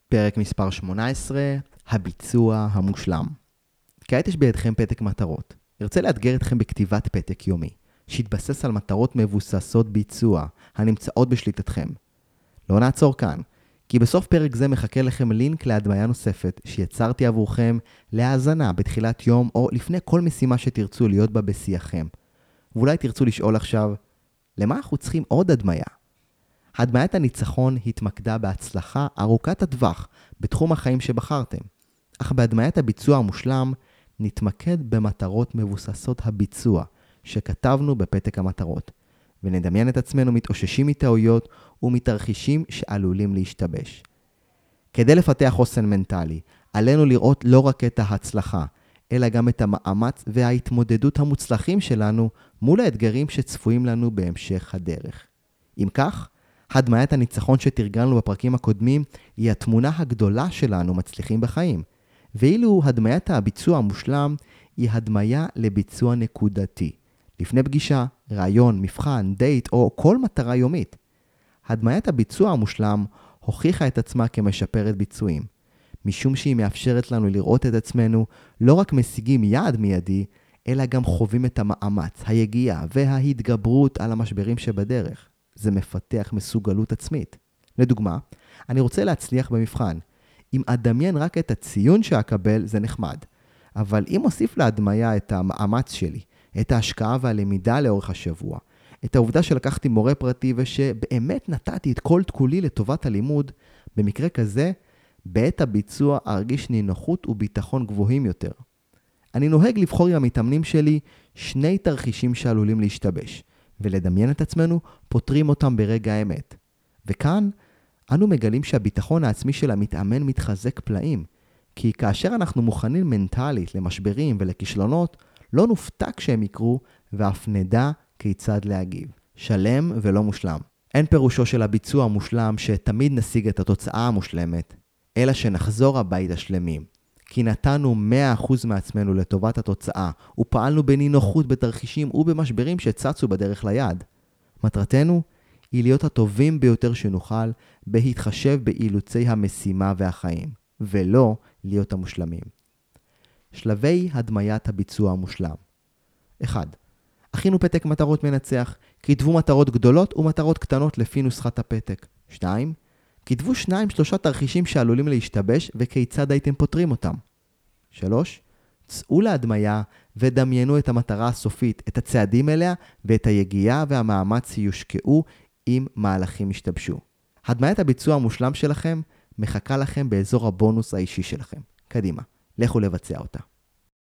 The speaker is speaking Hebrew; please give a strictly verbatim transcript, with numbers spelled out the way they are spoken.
פרק מספר שמונה עשרה, הביצוע המושלם. כעת יש בידכם פתק מטרות. ארצה לאתגר אתכם בכתיבת פתק יומי, שיתבסס על מטרות מבוססות ביצוע, הנמצאות בשליטתכם. לא נעצור כאן, כי בסוף פרק זה מחכה לכם לינק להדמיה נוספת שיצרתי עבורכם להאזנה בתחילת יום או לפני כל משימה שתרצו להיות בה בשייכם. ואולי תרצו לשאול עכשיו, למה אנחנו צריכים עוד הדמיה? הדמיית הניצחון התמקדה בהצלחה ארוכת הטווח בתחום החיים שבחרתם. אך בהדמיית הביצוע המושלם נתמקד במטרות מבוססות הביצוע שכתבנו בפתק המטרות, ונדמיין את עצמנו מתאוששים מטעויות ומתרחישים שעלולים להשתבש. כדי לפתח חוסן מנטלי, עלינו לראות לא רק את ההצלחה, אלא גם את המאמץ וההתמודדות המוצלחים שלנו מול האתגרים שצפויים לנו בהמשך הדרך. אם כך, הדמיית הניצחון שתרגלנו בפרקים הקודמים היא התמונה הגדולה שלנו מצליחים בחיים, ואילו הדמיית הביצוע המושלם היא הדמיה לביצוע נקודתי, לפני פגישה, רעיון, מבחן, דייט או כל מטרה יומית. הדמיית הביצוע המושלם הוכיחה את עצמה כמשפרת ביצועים, משום שהיא מאפשרת לנו לראות את עצמנו לא רק משיגים יעד מיידי, אלא גם חווים את המאמץ, היגיעה וההתגברות על המשברים שבדרך. זה מפתח מסוגלות עצמית. לדוגמה, אני רוצה להצליח במבחן. אם אדמיין רק את הציון שאקבל, זה נחמד. אבל אם אוסיף להדמיה את המאמץ שלי, את ההשקעה והלמידה לאורך השבוע, את העובדה שלקחתי מורה פרטי ושבאמת נתתי את כל תקולי לטובת הלימוד, במקרה כזה, בעת הביצוע ארגיש נינוחות וביטחון גבוהים יותר. אני נוהג לבחור עם המתאמנים שלי שני תרחישים שעלולים להשתבש, ולדמיין את עצמנו פותרים אותם ברגע האמת. וכאן אנו מגלים שהביטחון העצמי של המתאמן מתחזק פלאים, כי כאשר אנחנו מוכנים מנטלית למשברים ולכישלונות, לא נופתע כשהם יקרו ואף נדע כיצד להגיב. שלם ולא מושלם. אין פירושו של הביצוע המושלם שתמיד נשיג את התוצאה המושלמת, אלא שנחזור הביתה שלמים. כי נתנו מאה אחוז מעצמנו לטובת התוצאה, ופעלנו בנינוחות בתרחישים ובמשברים שצצו בדרך ליעד. מטרתנו היא להיות הטובים ביותר שנוכל, בהתחשב באילוצי המשימה והחיים, ולא להיות המושלמים. שלבי הדמיית הביצוע המושלם. אחד. הכינו פתק מטרות מנצח, כתבו מטרות גדולות ומטרות קטנות לפי נוסחת הפתק. שתיים. כתבו שניים שלושה תרחישים שעלולים להשתבש וכיצד הייתם פותרים אותם. שלוש. צאו להדמיה ודמיינו את המטרה הסופית, את הצעדים אליה ואת היגיעה והמאמץ שיושקעו אם מהלכים ישתבשו. הדמיית הביצוע המושלם שלכם מחכה לכם באזור הבונוס האישי שלכם. קדימה, לכו לבצע אותה.